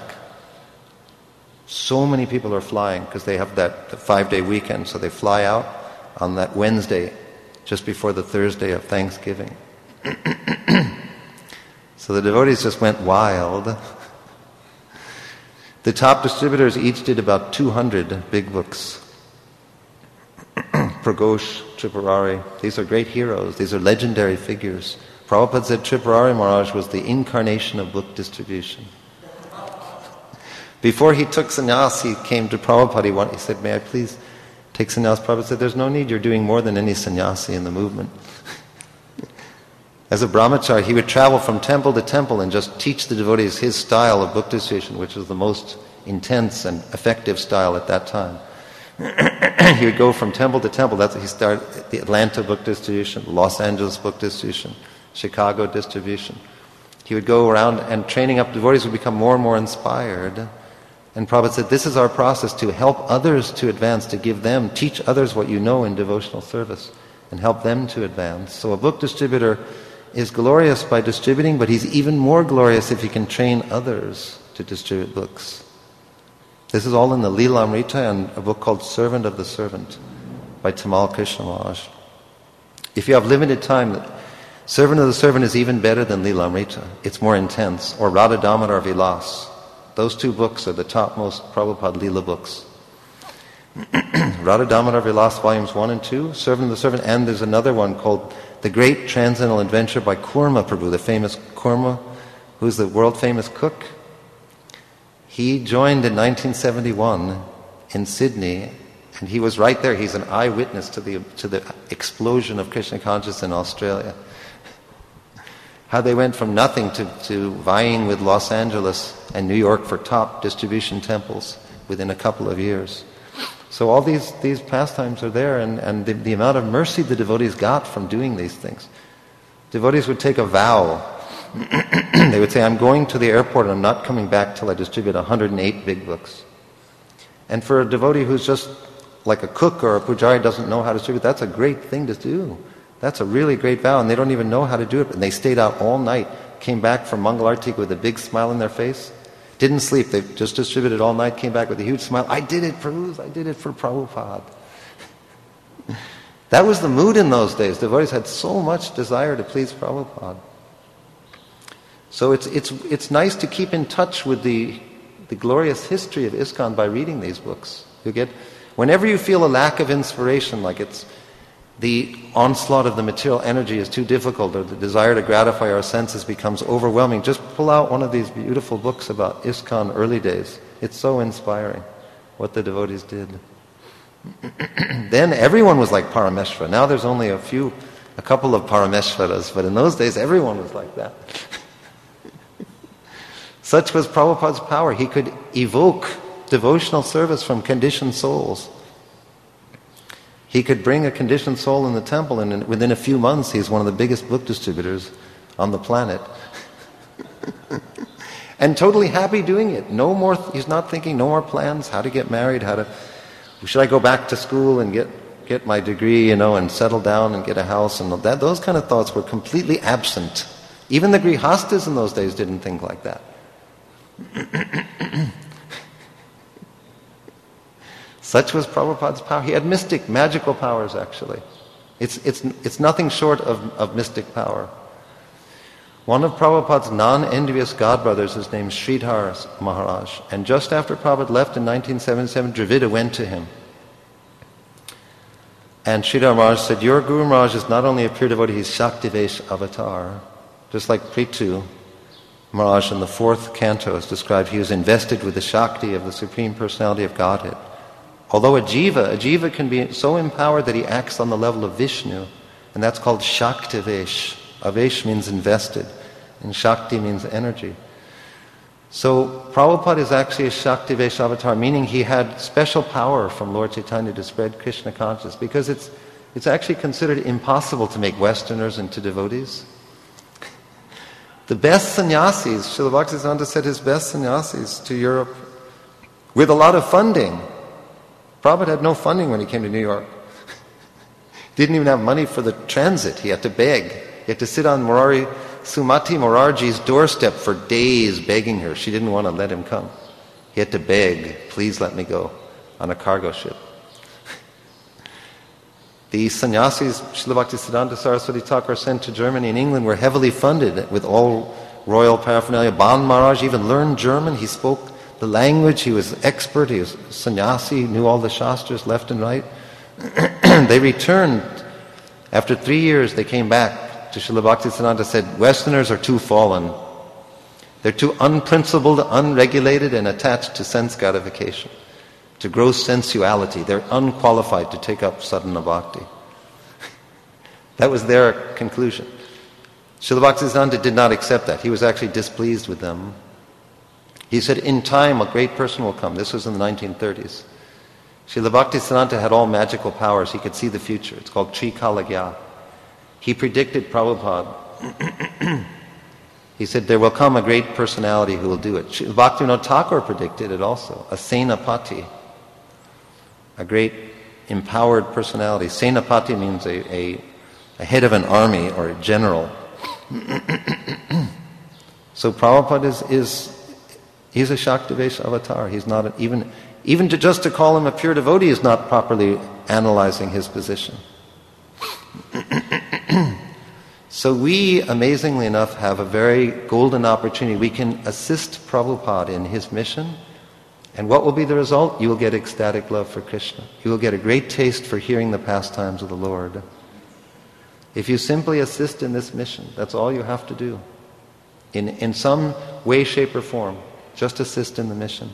So many people are flying because they have that the five-day weekend, so they fly out on that Wednesday just before the Thursday of Thanksgiving. So the devotees just went wild. The top distributors each did about two hundred big books. Pragosh, Tripurari, these are great heroes. These are legendary figures. Prabhupada said Tripurari Maharaj was the incarnation of book distribution. Before he took sannyas, he came to Prabhupada. He, wanted, he said, may I please take sannyas? Prabhupada said, there's no need. You're doing more than any sannyasi in the movement. As a brahmachari, he would travel from temple to temple and just teach the devotees his style of book distribution, which was the most intense and effective style at that time. He would go from temple to temple. That's he started the Atlanta book distribution, Los Angeles book distribution, Chicago distribution. He would go around and training up devotees would become more and more inspired. And Prabhupada said, this is our process to help others to advance, to give them, teach others what you know in devotional service, and help them to advance. So a book distributor is glorious by distributing, but he's even more glorious if he can train others to distribute books. This is all in the Lilamrita and a book called Servant of the Servant by Tamal Krishna Maharaj. If you have limited time, Servant of the Servant is even better than Lilamrita. It's more intense. Or Radha Damodar Vilas. Those two books are the topmost Prabhupada Leela books. Radha Damodar Vilas Volumes one and two, Servant of the Servant, and there's another one called The Great Transcendental Adventure by Kurma Prabhu, the famous Kurma, who's the world-famous cook. He joined in nineteen seventy-one in Sydney, and he was right there. He's an eyewitness to the to the explosion of Krishna consciousness in Australia. How they went from nothing to, to vying with Los Angeles and New York for top distribution temples within a couple of years. So all these, these pastimes are there, and, and the, the amount of mercy the devotees got from doing these things. Devotees would take a vow. They would say, I'm going to the airport and I'm not coming back till I distribute one hundred eight big books. And for a devotee who's just like a cook or a pujari doesn't know how to distribute, that's a great thing to do. That's a really great vow, and they don't even know how to do it. And they stayed out all night, came back from Mangal Artik with a big smile on their face, didn't sleep, they just distributed all night, came back with a huge smile. I did it, Prabhu, I did it for Prabhupada. That was the mood in those days. Devotees had so much desire to please Prabhupada. So it's it's it's nice to keep in touch with the the glorious history of ISKCON by reading these books. You get, whenever you feel a lack of inspiration, like it's the onslaught of the material energy is too difficult, or the desire to gratify our senses becomes overwhelming, just pull out one of these beautiful books about ISKCON early days. It's so inspiring what the devotees did. Then everyone was like Parameshvara. Now there's only a few, a couple of Parameshvaras, but in those days everyone was like that. Such was Prabhupada's power. He could evoke devotional service from conditioned souls. He could bring a conditioned soul in the temple, and within a few months he's one of the biggest book distributors on the planet. And totally happy doing it. No more, he's not thinking, no more plans, how to get married, how to, should I go back to school and get, get my degree, you know, and settle down and get a house, and that. Those kind of thoughts were completely absent. Even the Grihastas in those days didn't think like that. Such was Prabhupada's power. He had mystic, magical powers, actually. It's, it's, it's nothing short of, of mystic power. One of Prabhupada's non-envious godbrothers is named Sridhar Maharaj. And just after Prabhupada left in nineteen seventy-seven, Dravida went to him. And Sridhar Maharaj said, your Guru Maharaj is not only a pure devotee, he's Shaktivesh avatar. Just like Prithu Maharaj in the fourth canto is described, he was invested with the Shakti of the Supreme Personality of Godhead. Although a jiva, a jiva can be so empowered that he acts on the level of Vishnu, and that's called Shaktivesh. Avesh means invested, and Shakti means energy. So Prabhupada is actually a Shaktivesh avatar, meaning he had special power from Lord Chaitanya to spread Krishna consciousness, because it's, it's actually considered impossible to make Westerners into devotees. The best sannyasis, Srila Bhaktisiddhanta sent his best sannyasis to Europe with a lot of funding. Prabhupada had no funding when he came to New York. Didn't even have money for the transit. He had to beg. He had to sit on Murari, Sumati Morarji's doorstep for days begging her. She didn't want to let him come. He had to beg, please let me go, on a cargo ship. The sannyasis Srila Bhaktisiddhanta Saraswati Thakur sent to Germany and England were heavily funded with all royal paraphernalia. Ban Maharaj even learned German. He spoke the language. He was expert. He was sannyasi. He knew all the shastras left and right. They returned. After three years, they came back to Srila Bhaktisiddhanta, said, Westerners are too fallen. They're too unprincipled, unregulated, and attached to sense gratification, to gross sensuality. They're unqualified to take up sadhana bhakti. That was their conclusion. Srila Bhaktisiddhanta did not accept that. He was actually displeased with them. He said, in time a great person will come. This was in the nineteen thirties. Srila Bhaktisiddhanta had all magical powers. He could see the future. It's called Trikalagya. He predicted Prabhupada. He said, there will come a great personality who will do it. Srila Bhaktivinoda Thakur predicted it also. A Senapati. A great empowered personality. Senapati means a, a, a head of an army or a general. So Prabhupada is, is he's a Shaktivesh avatar. He's not a, even even to just to call him a pure devotee is not properly analyzing his position. So we, amazingly enough, have a very golden opportunity. We can assist Prabhupada in his mission And what will be the result? You will get ecstatic love for Krishna. You will get a great taste for hearing the pastimes of the Lord. If you simply assist in this mission, that's all you have to do. In, in some way, shape, or form, just assist in the mission.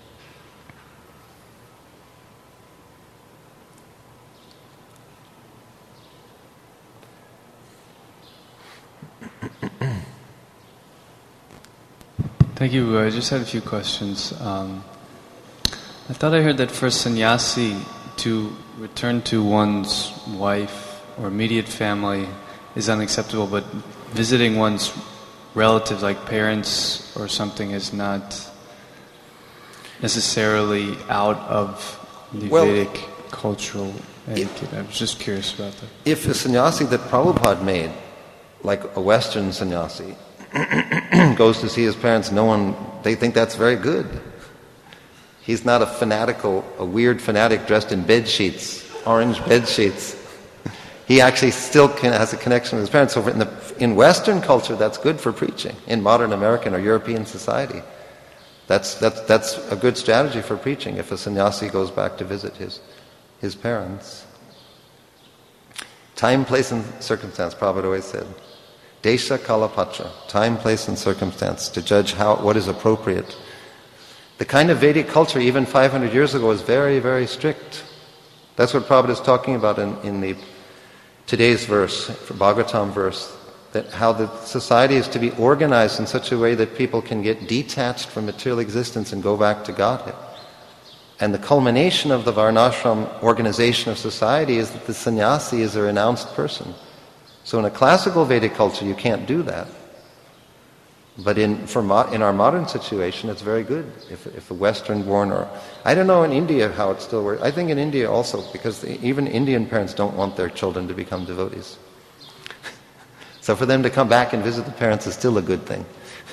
Thank you. I just had a few questions. Um, I thought I heard that for sannyasi to return to one's wife or immediate family is unacceptable, but visiting one's relatives, like parents or something, is not necessarily out of the well, Vedic cultural etiquette. I was just curious about that. If a sannyasi that Prabhupada made, like a Western sannyasi, goes to see his parents, no one, they think that's very good. He's not a fanatical, a weird fanatic dressed in bed sheets, orange bed sheets. He actually still can, has a connection with his parents. So in, the, in Western culture, that's good for preaching. In modern American or European society, that's, that's, that's a good strategy for preaching if a sannyasi goes back to visit his, his parents. Time, place, and circumstance, Prabhupada always said. Desha Kalapatra, time, place, and circumstance, to judge how what is appropriate. The kind of Vedic culture, even five hundred years ago, is very, very strict. That's what Prabhupada is talking about in, in the today's verse, Bhagavatam verse, that how the society is to be organized in such a way that people can get detached from material existence and go back to Godhead. And the culmination of the Varnashram organization of society is that the sannyasi is a renounced person. So in a classical Vedic culture, you can't do that. But in for mo- in our modern situation, it's very good. If, if a Western-born, or I don't know in India how it still works. I think in India also, because the, even Indian parents don't want their children to become devotees. So for them to come back and visit the parents is still a good thing.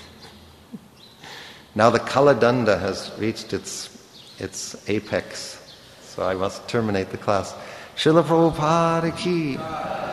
Now the Kaladanda has reached its its apex, so I must terminate the class. Srila Prabhupada ki.